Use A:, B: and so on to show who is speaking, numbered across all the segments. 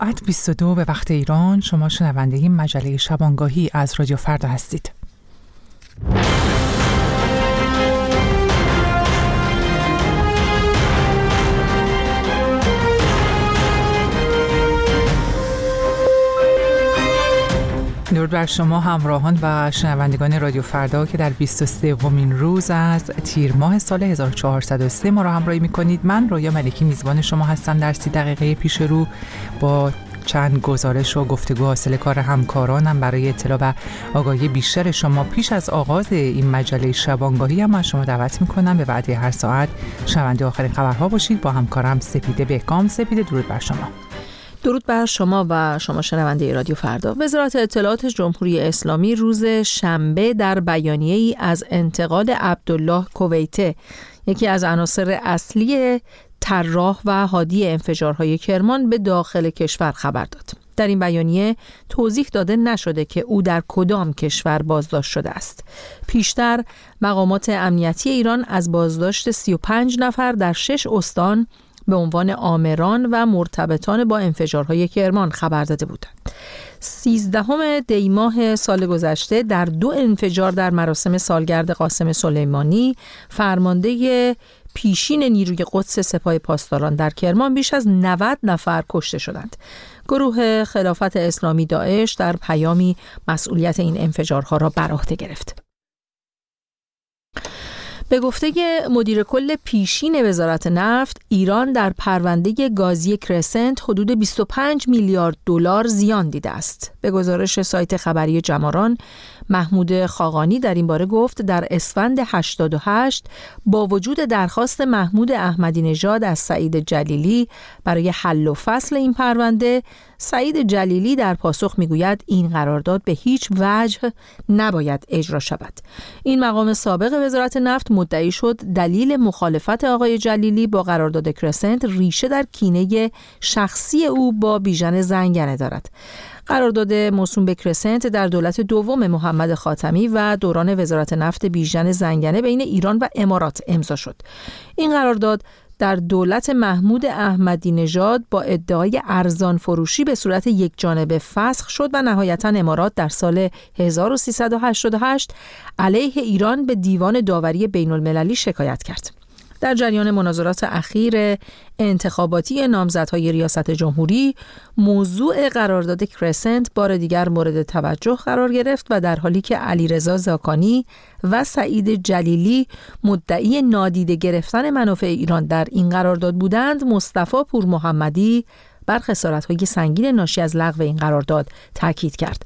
A: ساعت 22 به وقت ایران. شما شنونده مجله شبانگاهی از رادیو فردا هستید. درود بر شما همراهان و شنوندگان رادیو فردا که در 23مین روز از تیر ماه سال 1403 ما را همراهی می‌کنید. من رویا ملکی میزبان شما هستم. در 30 دقیقه پیش رو با چند گزارش و گفتگو حاصل کار همکارانم برای اطلاع و آگاهی بیشتر شما پیش از آغاز این مجله شبانگاهی هم از شما دعوت می‌کنم به وعده هر ساعت شنونده آخرین خبرها باشید. با همکارم سپیده بهکام. سپیده، درود بر شما.
B: درود بر شما و شما شنونده رادیو فردا. وزارت اطلاعات جمهوری اسلامی روز شنبه در بیانیه‌ای از انتقال عبدالله کویته، یکی از عناصر اصلی طراح و هادی انفجارهای کرمان، به داخل کشور خبر داد. در این بیانیه توضیح داده نشده که او در کدام کشور بازداشت شده است. پیشتر مقامات امنیتی ایران از بازداشت 35 نفر در 6 استان به عنوان آمران و مرتبطان با انفجارهای کرمان خبر داده بودند. 13 دی ماه سال گذشته در 2 انفجار در مراسم سالگرد قاسم سلیمانی، فرمانده پیشین نیروی قدس سپاه پاسداران در کرمان، بیش از 90 نفر کشته شدند. گروه خلافت اسلامی داعش در پیامی مسئولیت این انفجارها را بر عهده گرفت. به گفته مدیر کل پیشین وزارت نفت، ایران در پرونده گازی کرسنت حدود 25 میلیارد دلار زیان دیده است. به گزارش سایت خبری جماران، محمود خاقانی در این باره گفت در اسفند 88 با وجود درخواست محمود احمدی نژاد از سعید جلیلی برای حل و فصل این پرونده، سعید جلیلی در پاسخ میگوید این قرارداد به هیچ وجه نباید اجرا شود. این مقام سابق وزارت نفت مدعی شد دلیل مخالفت آقای جلیلی با قرارداد کرسنت ریشه در کینه شخصی او با بیژن زنگنه دارد. قرارداد موسوم به کرسنت در دولت دوم محمد خاتمی و دوران وزارت نفت بیژن زنگنه بین ایران و امارات امضا شد. این قرارداد در دولت محمود احمدی نژاد با ادعای ارزان فروشی به صورت یک جانبه فسخ شد و نهایتاً امارات در سال 1388 علیه ایران به دیوان داوری بین المللی شکایت کرد. در جریان مناظرات اخیر انتخاباتی نامزدهای ریاست جمهوری، موضوع قرارداد کرسنت بار دیگر مورد توجه قرار گرفت و در حالی که علیرضا زاکانی و سعید جلیلی مدعی نادیده گرفتن منافع ایران در این قرارداد بودند، مصطفی پورمحمدی بر خسارت‌های سنگین ناشی از لغو این قرارداد تاکید کرد.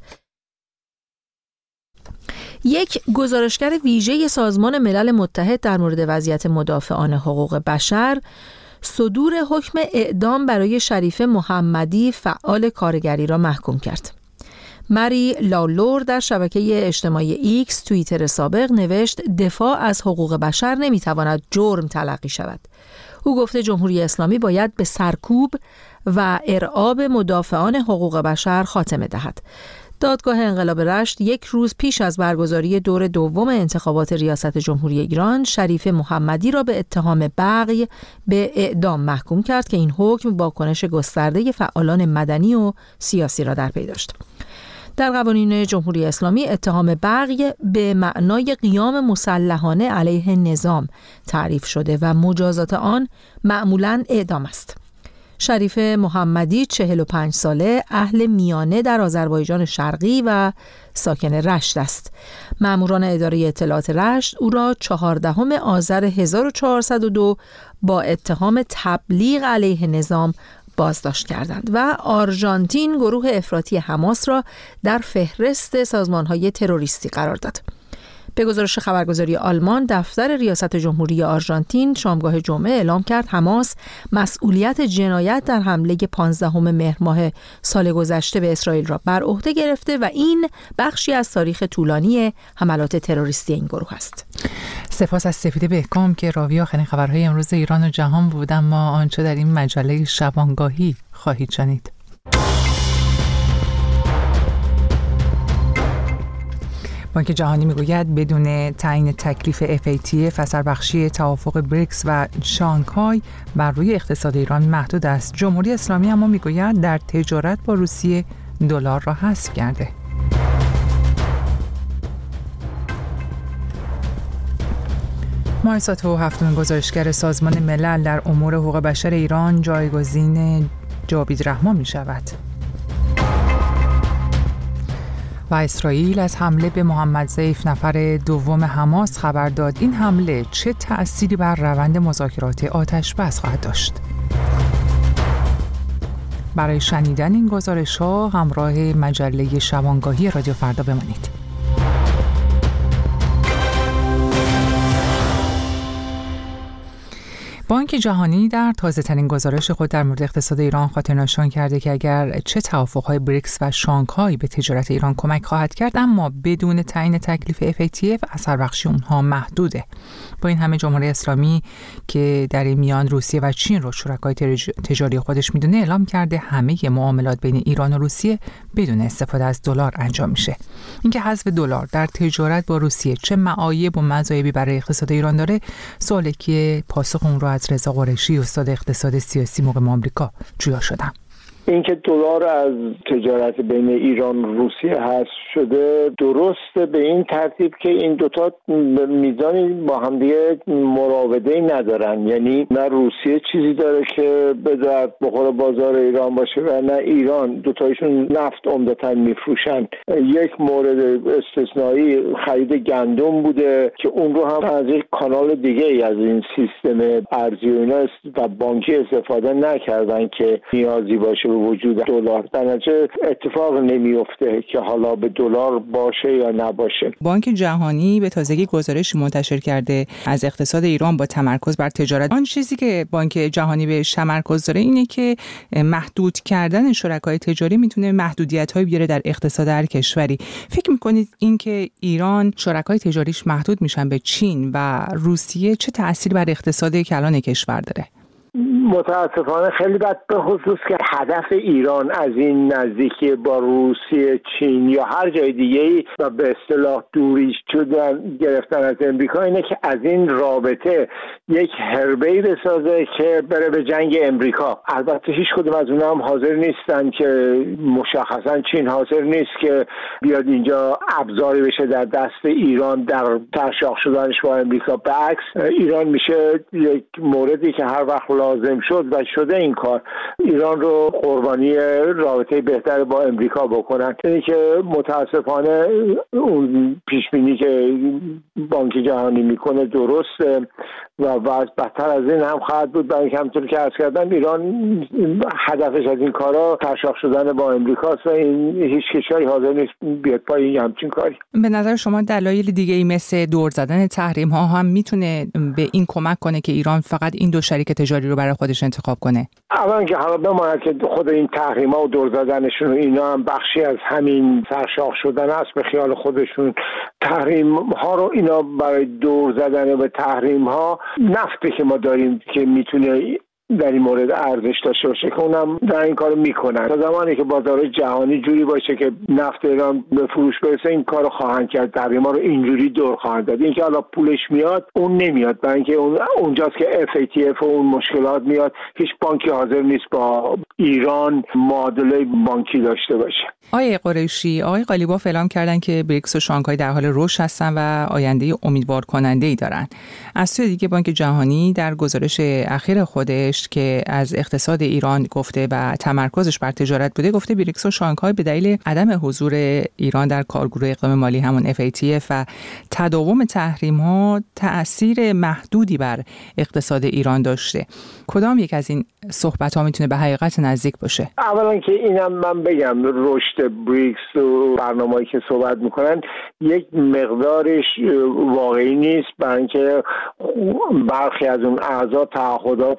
B: یک گزارشگر ویژه سازمان ملل متحد در مورد وضعیت مدافعان حقوق بشر صدور حکم اعدام برای شریفه محمدی فعال کارگری را محکوم کرد. مری لالور در شبکه اجتماعی ایکس توییتر سابق نوشت دفاع از حقوق بشر نمیتواند جرم تلقی شود. او گفته جمهوری اسلامی باید به سرکوب و ارعاب مدافعان حقوق بشر خاتمه دهد. دادگاه انقلاب رشت یک روز پیش از برگزاری دور دوم انتخابات ریاست جمهوری ایران، شریفه محمدی را به اتهام بغی به اعدام محکوم کرد که این حکم واکنش گسترده فعالان مدنی و سیاسی را در پی داشت. در قوانین جمهوری اسلامی اتهام بغی به معنای قیام مسلحانه علیه نظام تعریف شده و مجازات آن معمولاً اعدام است. شریفه محمدی 45 ساله، اهل میانه در آذربایجان شرقی و ساکن رشت است. ماموران اداره اطلاعات رشت او را 14 آذر 1402 با اتهام تبلیغ علیه نظام بازداشت کردند و آرژانتین گروه افراطی حماس را در فهرست سازمان‌های تروریستی قرار داد. به گزارش خبرگزاری آلمان، دفتر ریاست جمهوری آرژانتین شامگاه جمعه اعلام کرد حماس مسئولیت جنایت در حمله 15 مهر ماه سال گذشته به اسرائیل را بر عهده گرفته و این بخشی از تاریخ طولانی حملات تروریستی این گروه است.
A: سپاس از سپیده بهکام که راوی آخرین خبرهای امروز ایران و جهان بود. ما آنچه در این مجله شبانگاهی خواهید شنید. بانک جهانی میگوید بدون تعیین تکلیف FATF اثربخشی توافق بریکس و شانگهای بر روی اقتصاد ایران محدود است. جمهوری اسلامی اما میگوید در تجارت با روسیه دلار را حذف کرده. مایساتو هفتمین گزارشگر سازمان ملل در امور حقوق بشر ایران جایگزین جاوید رحمان می شود. و اسرائیل از حمله به محمد ضیف نفر دوم حماس خبر داد. این حمله چه تأثیری بر روند مذاکرات آتش‌بس خواهد داشت؟ برای شنیدن این گزارش‌ها همراه مجله شبانگاهی رادیو فردا بمانید. بانک جهانی در تازه‌ترین گزارش خود در مورد اقتصاد ایران خاطرنشان کرده که اگر چه توافق‌های بریکس و شانگهای به تجارت ایران کمک خواهد کرد، اما بدون تعیین تکلیف FATF اثربخشی اونها محدوده. با این همه جمهوری اسلامی که در این میان روسیه و چین رو شرکای تجاری خودش میدونه اعلام کرده همه معاملات بین ایران و روسیه بدون استفاده از دلار انجام میشه. اینکه حذف دلار در تجارت با روسیه چه معایب و مزایایی برای اقتصاد ایران داره، سوالی که پاسخ اون رو از رضا قریشی استاد اقتصاد سیاسی مقیم آمریکا جویا شدم.
C: اینکه دلار از تجارت بین ایران و روسیه حذف شده درسته به این ترتیب که این دوتا میزانی با هم دیگه مراوده‌ای ندارن، یعنی نه روسیه چیزی داره که به درد بخوره بازار ایران باشه و نه ایران. دوتایشون نفت عمدتاً میفروشن. یک مورد استثنایی خرید گندم بوده که اون رو هم از یک کانال دیگه ای از این سیستم ارزی و بانکی استفاده نکردن که نیازی باشه وجود دلار. در نتیجه اتفاق نمیفته که حالا به دلار باشه یا نباشه.
A: بانک جهانی به تازگی گزارش منتشر کرده از اقتصاد ایران با تمرکز بر تجارت. آن چیزی که بانک جهانی بهش تمرکز داره اینه که محدود کردن شرکای تجاری میتونه محدودیت‌هایی بیاره در اقتصاد هر کشوری. فکر می‌کنید اینکه ایران شرکای تجاریش محدود میشن به چین و روسیه چه تأثیری بر اقتصاد کلان کشور داره؟
C: متاسفانه خیلی بد، به خصوص که هدف ایران از این نزدیکی با روسیه، چین یا هر جای دیگه‌ای و به اصطلاح دوری شدن گرفتن از امریکا اینه که از این رابطه یک حربه‌ای بسازه که بره به جنگ امریکا. البته هیچ کدوم از اونها هم حاضر نیستن، که مشخصا چین حاضر نیست که بیاد اینجا ابزاری بشه در دست ایران در ترشاح شدنش با امریکا. بعکس ایران میشه یک موردی که هر وقت لازم شد و شده این کار ایران رو قربانی رابطه بهتر با امریکا بکنن. اینه که متاسفانه اون پیشبینی که بانک جهانی میکنه درسته و وضع بدتر از این هم خواهد بود، برای اینکه همونطور که عرض کردم ایران هدفش از این کارا ترشاح شدن با امریکاست و این هیچ کشوری حاضر نیست بیاد پای همچین کاری.
A: به نظر شما دلایل دیگه‌ای مثل دور زدن تحریم ها هم میتونه به این کمک کنه که ایران فقط این دو شریک تجاری رو برای خودش انتخاب کنه؟
C: اولا که حالا بماند که خود این تحریم ها و دور زدنشون اینا هم بخشی از همین سرشاخ شدن است به خیال خودشون. تحریم ها رو اینا برای دور زدن به تحریم ها نفتی که ما داریم که میتونه در این مورد ارزش داشته باشه که اونم در این کارو میکنن. تا زمانی که بازار جهانی جوری باشه که نفت ایران به فروش برسه این کارو خواهند کرد، تحریما رو اینجوری دور خواهند داد. اینکه حالا پولش میاد اون نمیاد، برای اینکه اونجاست که FATF و اون مشکلات میاد. هیچ بانکی حاضر نیست با ایران معادله بانکی داشته باشه.
A: آقای قریشی، آقای قالیباف اعلام کردن که بریکس و شانگهای در حال رشد هستن و آینده امیدوار کننده‌ای دارن. از سوی دیگه بانک جهانی در گزارش اخیر خودش که از اقتصاد ایران گفته و تمرکزش بر تجارت بوده، گفته بریکس و شانگهای به دلیل عدم حضور ایران در کارگروه اقلیم مالی همون FATF و تداوم تحریم‌ها تأثیر محدودی بر اقتصاد ایران داشته. کدام یک از این صحبت‌ها میتونه به حقیقت نزدیک باشه؟
C: اولا که اینم من بگم رشد بریکس و برنامه‌ای که صحبت میکنن یک مقدارش واقعی نیست، برای اینکه برخی از اون اعضا تعهدات دیگه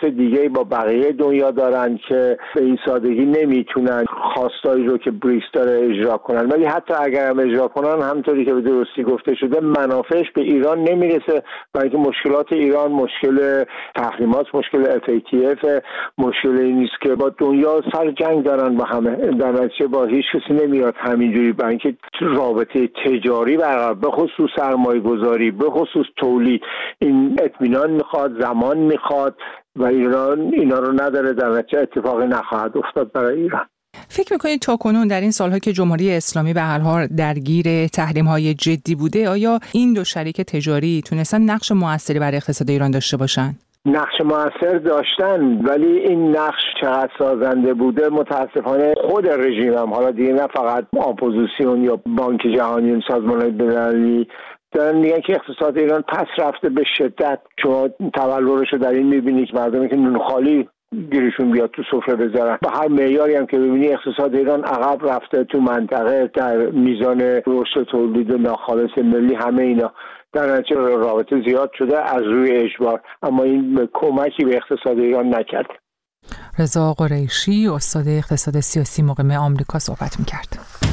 C: مسئله با بقیه دنیا دارن که به این سادگی نمیتونن خواستایی رو که بریکس داره اجرا کنن، ولی حتی اگر هم اجرا کنن همونطوری که به درستی گفته شده منافعش به ایران نمیرسه، و اینکه مشکلات ایران مشکل تحریمات، مشکل FATF، مشکل این نیست که با دنیا سر جنگ دارن با همه، در نتیجه با هیچ کسی نمیاد همینجوری، با اینکه رابطه تجاری برقرار، به خصوص سرمایه گذاری، به خصوص تولید، این اطمینان میخواد، زمان میخواد و ایران اینا رو نداره، در نتیجه اتفاقی نخواهد افتاد برای ایران.
A: فکر میکنید تاکنون در این سالها که جمهوری اسلامی به هر حال درگیر تحریم‌های جدی بوده، آیا این دو شریک تجاری تونستن نقش موثری بر اقتصاد ایران داشته باشن؟
C: نقش موثر داشتن، ولی این نقش چقدر سازنده بوده متاسفانه خود رژیم هم، حالا دیگه نه فقط اپوزیسیون یا بانک جهانی، سازمان‌های بین‌المللی، دارن میگن که اقتصاد ایران پس رفته به شدت. شما تولورش رو در این میبینی که مردمی که نون خالی گیرشون بیاد تو سفره بذارن. با هر معیاری هم که ببینی اقتصاد ایران عقب رفته تو منطقه، در میزان رشد تولید ناخالص ملی، همه اینا در نتیجه رابطه زیاد شده از روی اجبار، اما این کمکی به اقتصاد ایران نکرد.
A: رضا قریشی، استاد اقتصاد سیاسی مقیم آمریکا صحبت می‌کرد.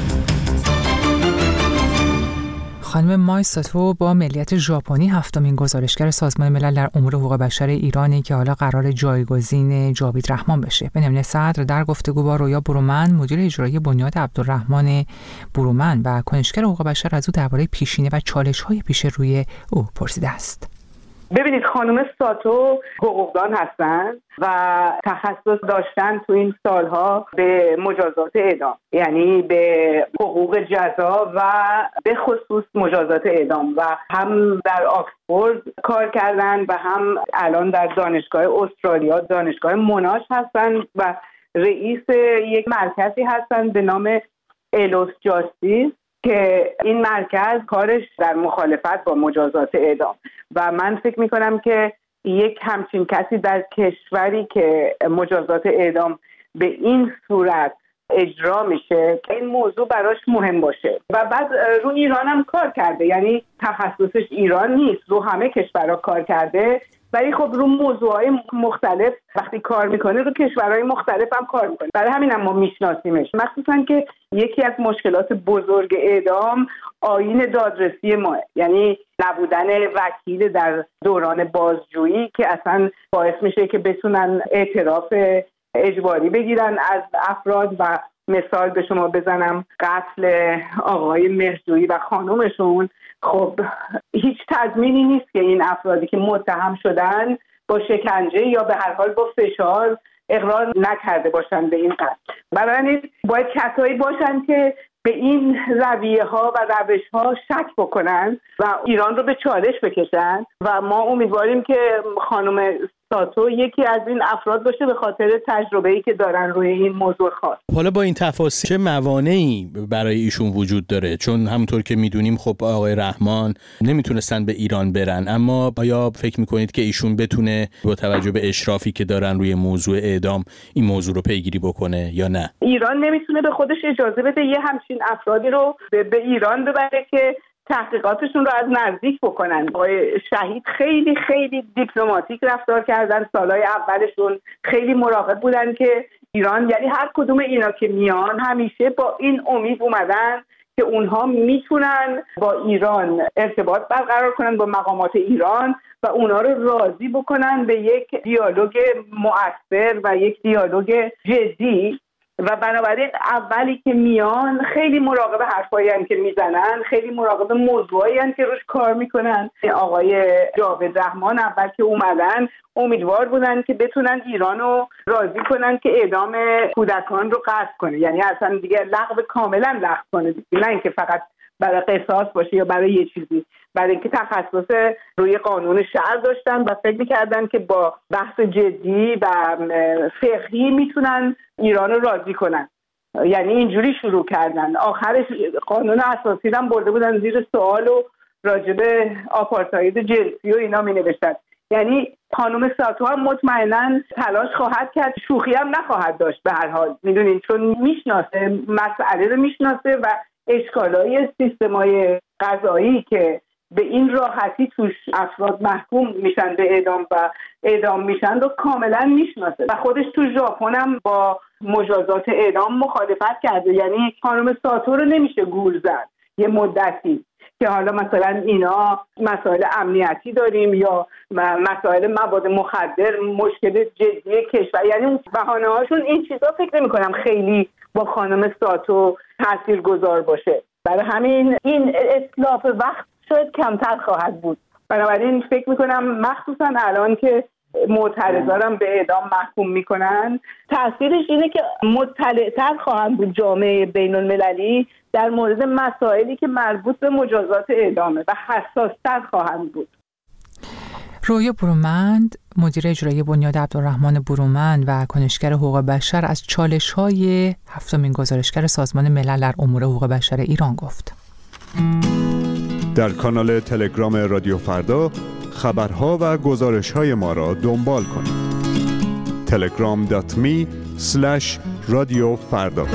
A: خانم مای ساتو با ملیت ژاپنی هفتمین گزارشگر سازمان ملل در امور حقوق بشر ایرانی که حالا قرار جایگزین جاوید رحمان بشه. بنیامین صدر در گفتگو با رویا برومند، مدیر اجرایی بنیاد عبدالرحمن برومند و کنشگر حقوق بشر، از او درباره پیشینه و چالش‌های پیش روی او پرسیده است.
D: ببینید، خانم ساتو حقوقدان هستن و تخصص داشتن تو این سالها به مجازات اعدام، یعنی به حقوق جزا و به خصوص مجازات اعدام، و هم در آکسفورد کار کردن و هم الان در دانشگاه استرالیا، دانشگاه موناش هستن و رئیس یک مرکزی هستن به نام الوس جاستیس که این مرکز کارش در مخالفت با مجازات اعدام. و من فکر میکنم که یک همچین کسی در کشوری که مجازات اعدام به این صورت اجرا میشه، این موضوع براش مهم باشه. و بعد رو ایران هم کار کرده، یعنی تخصصش ایران نیست، رو همه کشورها کار کرده، ولی خب رو موضوعهای مختلف وقتی کار میکنه رو کشورهای مختلف هم کار میکنه. برای همین هم ما میشناسیمش، مخصوصا که یکی از مشکلات بزرگ اعدام آیین دادرسی ماه، یعنی نبودن وکیل در دوران بازجویی که اصلا باعث میشه که بتونن اعتراف اجباری بگیرن از افراد. و مثال به شما بزنم، قتل آقای مهرجویی و خانومشون، خب هیچ تضمینی نیست که این افرادی که متهم شدن با شکنجه یا به هر حال با فشار اقرار نکرده باشن به این قتل. برای باید کسایی باشن که به این رویه ها و روش ها شک بکنن و ایران رو به چالش بکشن و ما امیدواریم که خانم ساتو یکی از این افراد باشه به خاطر تجربه‌ای که دارن روی این موضوع خاص.
E: حالا با این تفاصیل چه موانعی برای ایشون وجود داره؟ چون همونطور که میدونیم خب آقای رحمان نمیتونستن به ایران برن، اما آیا فکر میکنید که ایشون بتونه با توجه به اشرافی که دارن روی موضوع اعدام این موضوع رو پیگیری بکنه یا نه؟
D: ایران نمیتونه به خودش اجازه بده یه همچین افرادی رو به ایران ببره که تحقیقاتشون رو از نزدیک بکنن. آقای شهید خیلی خیلی دیپلماتیک رفتار کردن، سالهای اولشون خیلی مراقب بودن که ایران، یعنی هر کدوم اینا که میان همیشه با این امید اومدن که اونها میتونن با ایران ارتباط برقرار کنن، با مقامات ایران، و اونا رو راضی بکنن به یک دیالوگ مؤثر و یک دیالوگ جدی. و بنابراین اولی که میان خیلی مراقب حرفایی هستن که میزنن، خیلی مراقب موضوعایی هستن که روش کار میکنن. آقای جاوید رحمان اول که اومدن امیدوار بودن که بتونن ایرانو راضی کنن که اعدام کودکان رو قطع کنه، یعنی اصلا دیگه لغو کاملا لغو کنه، نه اینکه فقط برای قصاص باشه یا برای یه چیزی، برای اینکه تخصص روی قانون شهر داشتن و فکر می‌کردن که با بحث جدی و فقهی میتونن ایران رو راضی کنن. یعنی اینجوری شروع کردن. آخرش قانون اساسی هم برده بودن زیر سوال و راجب آپارتاید جنسی و اینا می‌نوشتن. یعنی خانم ساتو هم مطمئناً تلاش خواهد کرد، شوخی هم نخواهد داشت به هر حال، میدونین، چون میشناسه مسئله رو میشناسه و اشکالای سیستمای قضایی که به این راحتی توش افراد محکوم میشن به اعدام میشن رو کاملا میشناسه و خودش تو ژاپن هم با مجازات اعدام مخالفت کرده. یعنی خانم ساتو رو نمیشه گول زد یه مدتی که حالا مثلا اینا مسائل امنیتی داریم یا مسائل مواد مخدر، مشکل جدی کشور، یعنی اون بهانه هاشون این چیزا فکر نمی کنم خیلی با خانم ساتو تاثیرگذار باشه. برای همین این اتلاف وقت شاید کمتر خواهد بود. بنابراین فکر میکنم مخصوصا الان که معترضارم به اعدام محکوم میکنن، تاثیرش اینه که مطلع‌تر خواهند بود جامعه بین المللی در مورد مسائلی که مربوط به مجازات اعدامه و حساس‌تر خواهند بود.
A: رویا برومند، مدیر اجرایی بنیاد عبدالرحمن برومند و کنشگر حقوق بشر، از چالش‌های هفتمین گزارشگر سازمان ملل در امور حقوق بشر ایران گفت.
F: در کانال تلگرام رادیو فردا خبرها و گزارش‌های ما را دنبال کنید. telegram.me/رادیو فردا.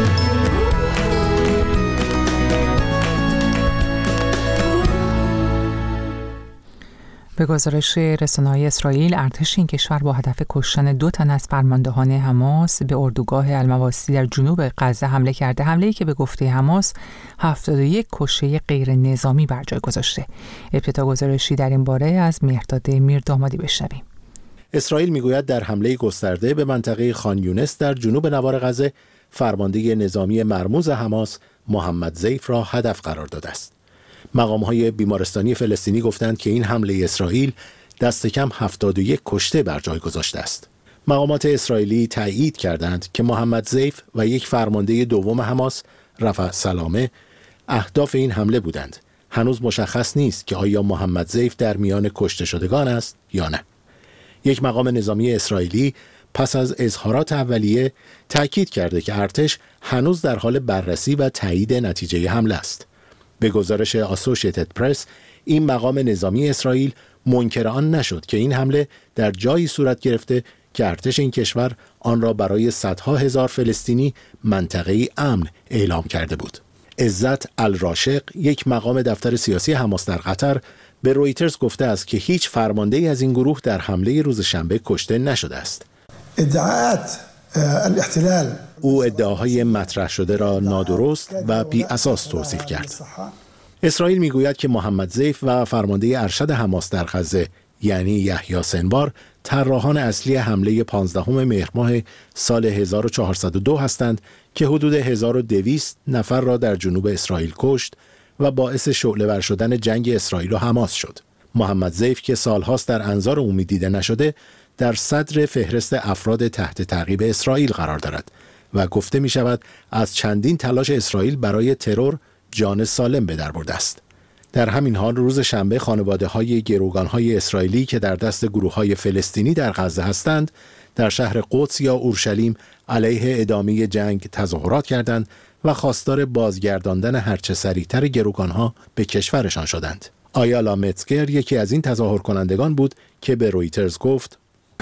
A: به گزارش رسانه‌های اسرائیل، ارتش این کشور با هدف کشتن 2 تن از فرماندهان حماس به اردوگاه المواسی در جنوب غزه حمله کرده. حمله‌ای که به گفته حماس 71 کشته غیر نظامی بر جای گذاشته. ابتدا گزارشی در این باره از مهرداد میردامادی بشنویم.
G: اسرائیل میگوید در حمله گسترده به منطقه خان یونس در جنوب نوار غزه، فرمانده نظامی مرموز حماس محمد زیف را هدف قرار داده است. مقام‌های بیمارستانی فلسطینی گفتند که این حمله اسرائیل دست کم 71 کشته بر جای گذاشته است. مقامات اسرائیلی تایید کردند که محمد زیف و یک فرمانده دوم حماس، رفع سلامه، اهداف این حمله بودند. هنوز مشخص نیست که آیا محمد زیف در میان کشته شدگان است یا نه. یک مقام نظامی اسرائیلی پس از اظهارات اولیه تأکید کرده که ارتش هنوز در حال بررسی و تایید نتیجه حمله است. به گزارش آسوشیتد پرس، این مقام نظامی اسرائیل منکر آن نشد که این حمله در جایی صورت گرفته که ارتش این کشور آن را برای صدها هزار فلسطینی منطقه‌ای امن اعلام کرده بود. عزت الراشق، یک مقام دفتر سیاسی حماس در قطر، به رویترز گفته است که هیچ فرمانده‌ای از این گروه در حمله روز شنبه کشته نشده است. او ادعاهای مطرح شده را نادرست و بی اساس توصیف کرد. اسرائیل میگوید که محمد زیف و فرمانده ارشد حماس در غزه یعنی یحیی سنوار طراحان اصلی حمله 15 مهر ماه سال 1402 هستند که حدود 1200 نفر را در جنوب اسرائیل کشت و باعث شعله‌ور شدن جنگ اسرائیل و حماس شد. محمد زیف که سالهاست در انظار عمومی دیده نشده، در صدر فهرست افراد تحت تعقیب اسرائیل قرار دارد و گفته می شود از چندین تلاش اسرائیل برای ترور جان سالم به در برده است. در همین حال روز شنبه خانواده‌های گروگان‌های اسرائیلی که در دست گروه‌های فلسطینی در غزه هستند، در شهر قدس یا اورشلیم علیه ادامه جنگ تظاهرات کردند و خواستار بازگرداندن هرچه سریعتر گروگان‌ها به کشورشان شدند. آیالا متزگر یکی از این تظاهر کنندگان بود که به رویترز گفت: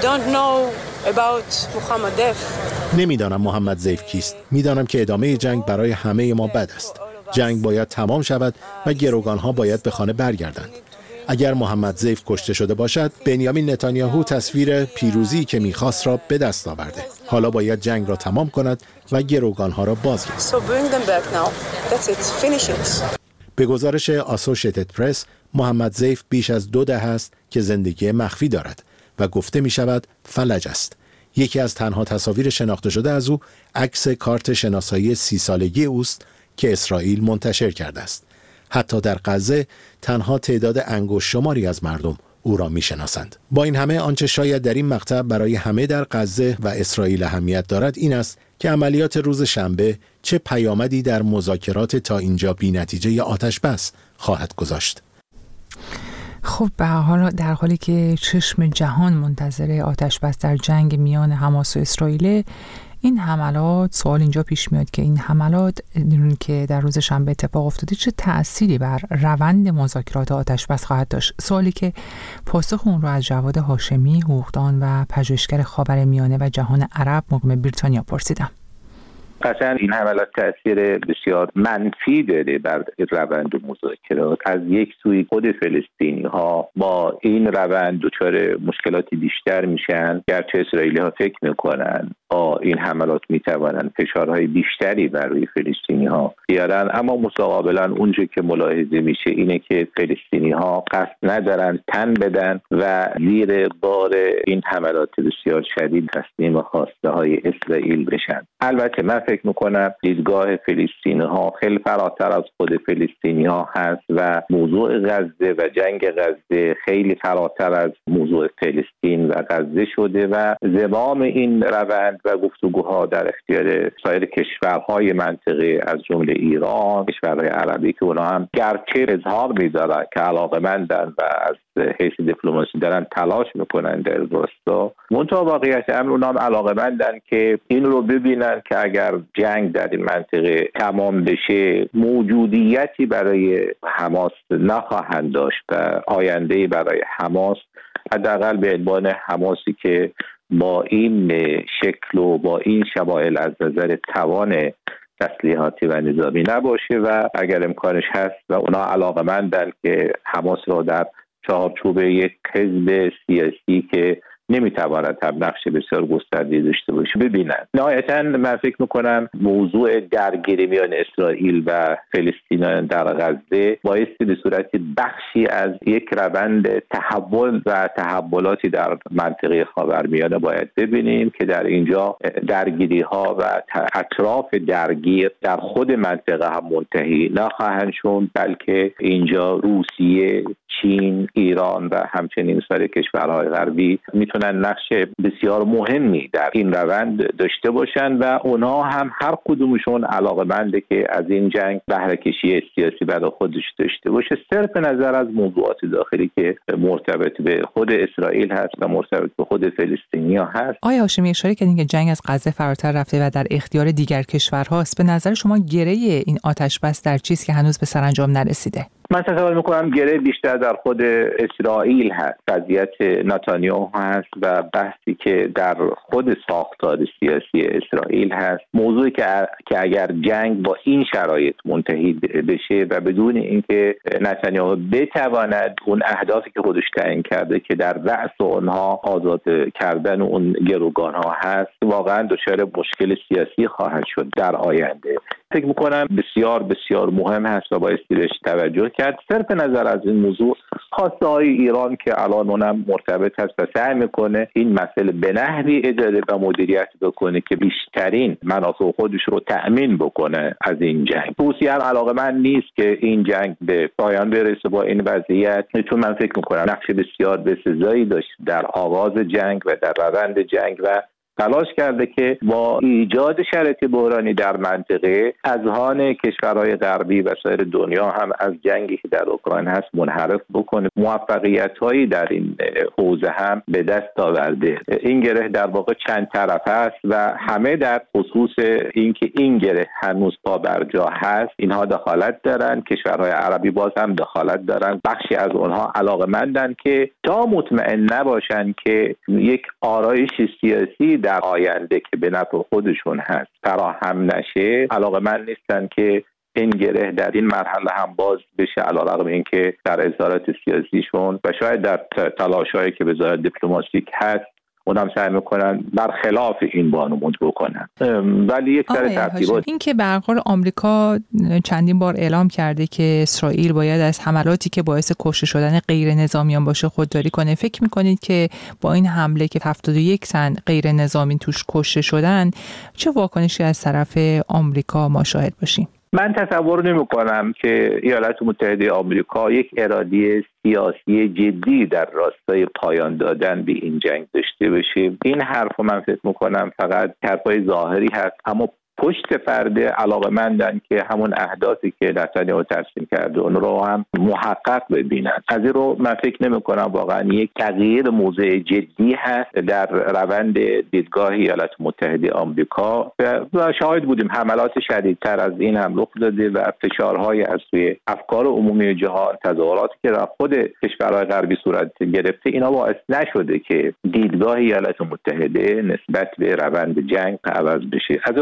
G: نمیدانم محمد زیف کیست. میدانم که ادامه جنگ برای همه ما بد است. جنگ باید تمام شود و گروگانها باید به خانه برگردند. اگر محمد زیف کشته شده باشد، بنیامین نتانیاهو تصویر پیروزی که میخواست را به دست آورده. حالا باید جنگ را تمام کند و گروگانها را بازگرداند. به گزارش آسوشیتد پرس، محمد زیف بیش از 2 دهه است که زندگی مخفی دارد و گفته می شود فلج است. یکی از تنها تصاویر شناخته شده از او عکس کارت شناسایی 30 سالگی اوست که اسرائیل منتشر کرده است. حتی در غزه تنها تعداد انگشت شماری از مردم او را می شناسند. با این همه آنچه شاید در این مقطع برای همه در غزه و اسرائیل اهمیت دارد این است که عملیات روز شنبه چه پیامدی در مذاکرات تا اینجا بی نتیجه آتش بس خواهد گذاشت.
A: خب به حال در حالی که چشم جهان منتظر آتش بس در جنگ میان حماس و اسرائیل، این حملات، سوال اینجا پیش میاد که این حملات که در روز شنبه اتفاق افتاده چه تأثیری بر روند مذاکرات آتش بس خواهد داشت؟ سوالی که پاسخ اون رو از جواد هاشمی، حقوقدان و پژوهشگر خاورمیانه و جهان عرب مقیم بریتانیا پرسیدم.
H: قطعا این حملات تاثیر بسیار منفی داره بر روند مذاکرات. از یک سوی خود فلسطینی ها با این روند دچار مشکلاتی بیشتر میشن، گرچه اسرائیلی ها فکر میکنن با این حملات میتوانن فشارهای بیشتری بر روی فلسطینی ها بیارن، اما متقابلا اونجا که ملاحظه میشه اینه که فلسطینی ها قصد ندارن تن بدن و زیر بار این حملات بسیار شدید تسلیم خواسته های اسرائیل بشن. البته من فکر میکنم دیدگاه فلسطینی ها خیلی فراتر از خود فلسطینی ها هست و موضوع غزه و جنگ غزه خیلی فراتر از موضوع فلسطین و غزه شده و زمام این روند و گفتگوها در اختیار سایر کشورهای منطقه از جمله ایران، کشورهای عربی که اونا هم گرچه اظهار می‌دارن که علاقه‌مندن و از حیث دیپلماسی دارن تلاش میکنن در راستا، منتها واقعیت امر اونا هم علاقه‌مندن که این رو ببینن که اگر جنگ در این منطقه تمام بشه موجودیتی برای حماس نخواهند داشت و آینده‌ای برای حماس حداقل به عنوان حماسی که با این شکل و با این شمایل از نظر توان تسلیحاتی و نظامی نباشه و اگر امکانش هست و اونا علاقه‌مندن که حماس را در چارچوب یک حزب سیاسی که نمیتواند هم نقش بسیار گسترده داشته باشه ببینن. نهایتاً من فکر میکنم موضوع درگیری میان اسرائیل و فلسطینیان در غزه بایستی به صورت بخشی از یک روند تحول و تحولاتی در منطقه خاورمیانه باید ببینیم که در اینجا درگیری ها و اطراف درگیر در خود منطقه هم منتهی نخواهند شد، بلکه اینجا روسیه، چین، ایران و همچنین سایر کشورهای غربی میتونن نقش بسیار مهمی در این روند داشته باشن و اونها هم هر کدومشون علاقه‌منده که از این جنگ بهره کشی سیاسی برای خودش داشته باشه، صرف نظر از موضوعات داخلی که مرتبط به خود اسرائیل هست و مرتبط به خود فلسطینیا هست.
A: آیا هاشمی اشاره کردین که جنگ از غزه فراتر رفته و در اختیار دیگر کشورهاست. به نظر شما گره این آتش بس در چیست که هنوز به سرانجام نرسیده؟
H: من تصور میکنم گره بیشتر در خود اسرائیل هست، قضیت نتانیاهو هست و بحثی که در خود ساختار سیاسی اسرائیل هست. موضوعی که اگر جنگ با این شرایط منتهی بشه و بدون اینکه نتانیاهو بتواند اون اهدافی که خودش تعیین کرده که در رأس اونها آزاد کردن اون گروگانها هست، واقعا دچار مشکل سیاسی خواهد شد در آینده. فکر میکنم بسیار بسیار مهم هست و بایستی بهش توجه کرد. صرف نظر از این موضوع خواسته های ایران که الان اونم مرتبط هست و سعی میکنه این مسئله به نحوی اداره و مدیریت بکنه که بیشترین منافع خودش رو تأمین بکنه از این جنگ. روسیه هم علاقه‌مند نیست که این جنگ به پایان برسه با این وضعیت، چون من فکر میکنم نقش بسیار بسزایی داشت در آغاز جنگ و در روند جنگ و تلاش کرده که با ایجاد شرایط بحرانی در منطقه اذهان کشورهای غربی و سایر دنیا هم از جنگی که در اوکراین هست منحرف بکنه. موفقیت‌هایی در این حوزه هم به دست آورده. این گره در واقع چند طرفه است و همه در خصوص اینکه این گره هنوز پا بر جا هست اینها دخالت دارن. کشورهای عربی باز هم دخالت دارن. بخشی از اونها علاقه‌مندن که تا مطمئن نباشن که یک آرایش سیاسی در آینده که به نفع خودشون هست فراهم نشه، علاقه‌مند نیستن که این گره در این مرحله هم باز بشه، علیرغم اینکه در اظهارات سیاسیشون و شاید در تلاش‌هایی که وزارت دیپلماتیک هست اونم سعی میکنن برخلاف این وانمود بکنن. ولی یک سر ترتیبات
A: این که به هر حال آمریکا چندین بار اعلام کرده که اسرائیل باید از حملاتی که باعث کشته شدن غیر نظامیان باشه خودداری کنه. فکر میکنید که با این حمله که 71 تن غیر نظامی توش کشته شدن چه واکنشی از طرف آمریکا ما شاهد باشیم؟
H: من تصور نمی‌کنم که ایالات متحده آمریکا یک اراده سیاسی جدی در راستای پایان دادن به این جنگ داشته باشه. این حرف من فکر می‌کنم فقط حرفای ظاهری هست، اما پشت پرده علاقه‌مندن که همون اهدافی که نتانیاهو ترسیم کرده اون رو هم محقق ببینن. از این رو من فکر نمی‌کنم واقعا یک تغییر موضع جدی هست در روند دیدگاه ایالات متحده آمریکا و شاهد بودیم حملات شدیدتر از این هم رخ داده و فشارهای از سوی افکار عمومی جهان، تظاهراتی که در خود کشورهای غربی صورت گرفته، اینا باعث نشده که دیدگاه ایالات متحده نسبت به روند جنگ عوض بشه. از این رو من فکر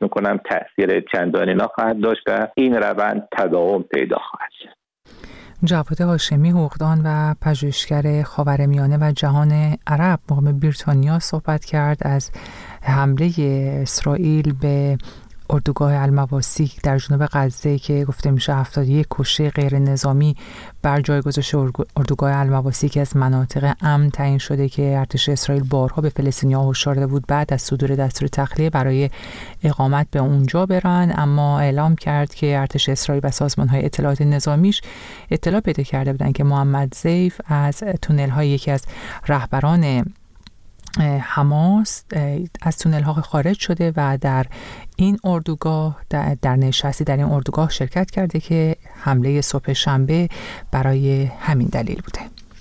H: میکنم تأثیر چندانی نخواهد داشت و این روند تداوم پیدا خواهد شد.
A: جواد هاشمی، حقوقدان و پژوهشگر خاورمیانه و جهان عرب، مقیم بریتانیا صحبت کرد از حمله اسرائیل به اردوگاه المواسیک در جنوب غزه که گفته میشه 71 کشته غیر نظامی بر جایگذاشت اردوگاه المواسیک از مناطق امن تعیین شده که ارتش اسرائیل بارها به فلسطینی‌ها هشدار داده بود بعد از صدور دستور تخلیه برای اقامت به اونجا برن، اما اعلام کرد که ارتش اسرائیل و سازمان‌های اطلاعات نظامیش اطلاع پیدا کرده بودند که محمد زیف از تونل‌های یکی از رهبران حماس از تونل ها خارج شده و در این اردوگاه در نشستی در این اردوگاه شرکت کرده که حمله صبح شنبه برای همین دلیل بوده.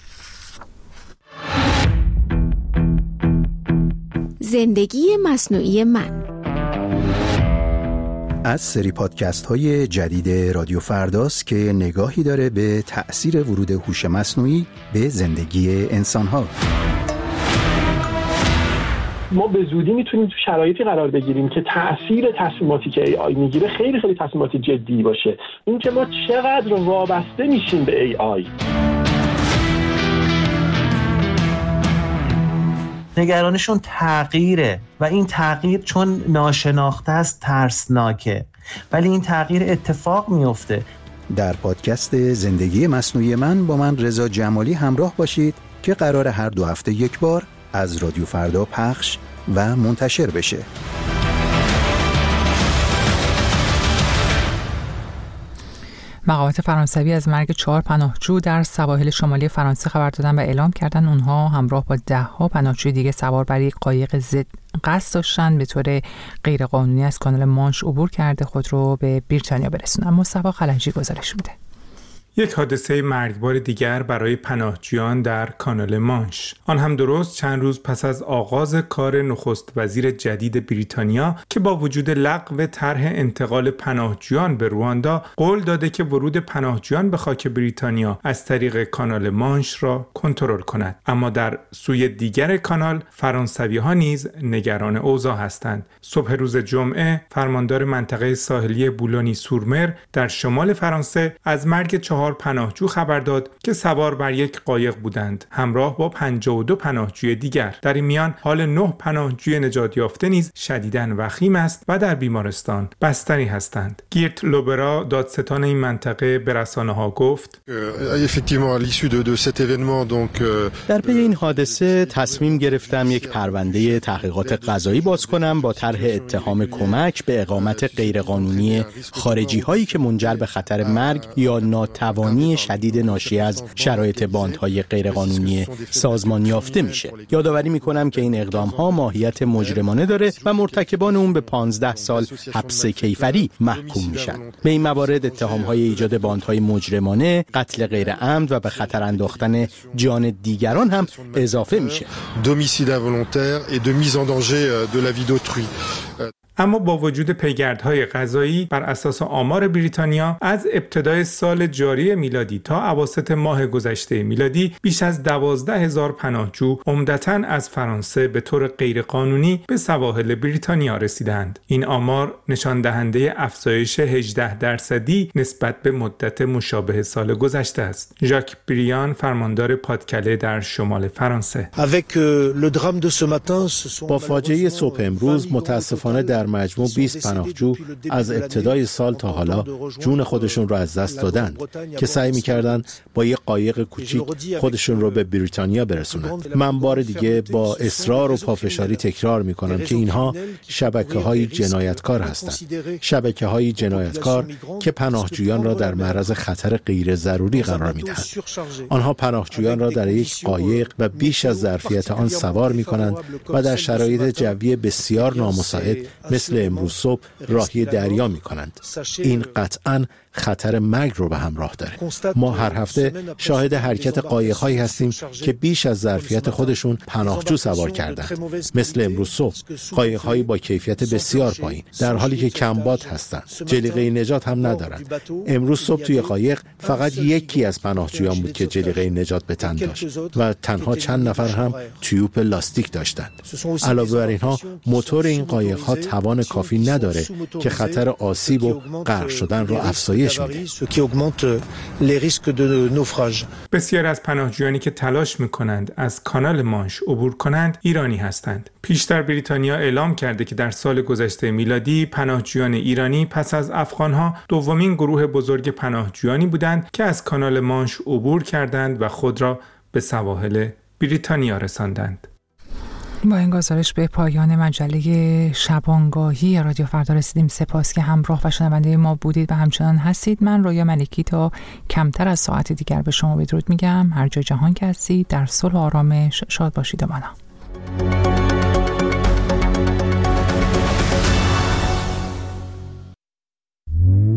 I: زندگی مصنوعی من
J: از سری پادکست های جدید رادیو فرداست که نگاهی داره به تأثیر ورود هوش مصنوعی به زندگی انسان ها.
K: ما به زودی میتونیم تو شرایطی قرار بگیریم که تأثیر تصمیماتی که AI میگیره خیلی خیلی تصمیمات جدی باشه. این که ما چقدر وابسته میشیم به AI.
L: نگرانشون تغییره و این تغییر چون ناشناخته است ترسناکه، ولی این تغییر اتفاق میفته.
J: در پادکست زندگی مصنوعی من با من رضا جمالی همراه باشید که قرار هر 2 هفته یک بار از رادیو فردا پخش و منتشر بشه.
A: مقامات فرانسوی از مرگ 4 پناهجو در سواحل شمالی فرانسه خبر دادن و اعلام کردن اونها همراه با 10 پناهجوی دیگه سوار بر یک قایق ضد قصد داشتن به طور غیرقانونی از کانال مانش عبور کرده خود رو به بریتانیا برسونن. مصطفی خلنجی گزارش میده.
M: یک حادثه مرگبار دیگر برای پناهجویان در کانال مانش، آن هم درست چند روز پس از آغاز کار نخست وزیر جدید بریتانیا که با وجود لغو طرح انتقال پناهجویان به رواندا قول داده که ورود پناهجویان به خاک بریتانیا از طریق کانال مانش را کنترل کند. اما در سوی دیگر کانال فرانسوی‌ها نیز نگران اوضاع هستند. صبح روز جمعه فرماندار منطقه ساحلی بولونی سورمر در شمال فرانسه از مرگ 4 پناهجو خبر داد که سوار بر یک قایق بودند همراه با 52 پناهجوی دیگر. در این میان حال 9 پناهجوی نجات یافته نیز شدیداً وخیم است و در بیمارستان بستری هستند. گیرت لوبرا دادستان این منطقه به رسانه‌ها گفت
E: در پی این حادثه تصمیم گرفتم یک پرونده تحقیقات قضایی باز کنم با طرح اتهام کمک به اقامت غیرقانونی خارجی هایی که منجر به خطر مرگ یا ناتوانی شدید ناشی از شرایط باندهای غیرقانونی سازمان یافته میشه. یادآوری میکنم که این اقدام ها ماهیت مجرمانه داره و مرتکبان اون به 15 سال حبس کیفری محکوم میشن. به این موارد اتهام های ایجاد باندهای مجرمانه، قتل غیر عمد و به خطر انداختن جان دیگران هم اضافه میشه.
N: D'homicide involontaire et de mise en danger de la vie d'autrui.
M: اما با وجود پیگردهای قضایی بر اساس آمار بریتانیا از ابتدای سال جاری میلادی تا اواسط ماه گذشته میلادی بیش از 12,000 پناهجو عمدتاً از فرانسه به طور غیرقانونی به سواحل بریتانیا رسیدند. این آمار نشان دهنده افزایش 18% نسبت به مدت مشابه سال گذشته است. ژاک بریان فرماندار پادکله در شمال فرانسه:
G: با فاجعه صبح امروز متاسفانه در مجموع 20 پناهجو از ابتدای سال تا حالا جون خودشون رو از دست دادند که سعی می‌کردن با یک قایق کوچیک خودشون رو به بریتانیا برسونند. من بار دیگه با اصرار و پافشاری تکرار می‌کنم که اینها شبکه‌های جنایتکار هستند. شبکه‌های جنایتکار که پناهجویان را در معرض خطر غیر ضروری قرار می‌دهند. آنها پناهجویان را در یک قایق و بیش از ظرفیت آن سوار می‌کنند و در شرایط جوی بسیار نامساعد مثل امروز صبح راهی دریا می کنند. این قطعاً خطر مرگ رو به همراه داره. ما هر هفته شاهد حرکت قایق‌هایی هستیم که بیش از ظرفیت خودشون پناهجو سوار کردند. مثل امروز صبح قایق‌هایی با کیفیت بسیار پایین در حالی که کمباد هستند. جلیقه نجات هم ندارند. امروز صبح توی قایق فقط یکی از پناهجویان بود که جلیقه نجات به تن داشت و تنها چند نفر هم تیوب لاستیک داشتند. علاوه بر اینها موتور این قایق‌ها توان کافی نداره که خطر آسیب و غرق شدن را افزایش میده.
M: بسیار از پناهجویانی که تلاش میکنند از کانال مانش عبور کنند ایرانی هستند. پیشتر بریتانیا اعلام کرده که در سال گذشته میلادی پناهجویان ایرانی پس از افغانها دومین گروه بزرگ پناهجویانی بودند که از کانال مانش عبور کردند و خود را به سواحل بریتانیا رساندند.
A: با این گزارش به پایان مجله شبانگاهی رادیو فردا رسیدیم. سپاس که همراه و شنونده ما بودید و همچنان هستید. من رویا ملکی تا کمتر از ساعت دیگر به شما بدرود میگم. هر جای جهان که هستید در صلح و آرامش شاد باشید و مانا.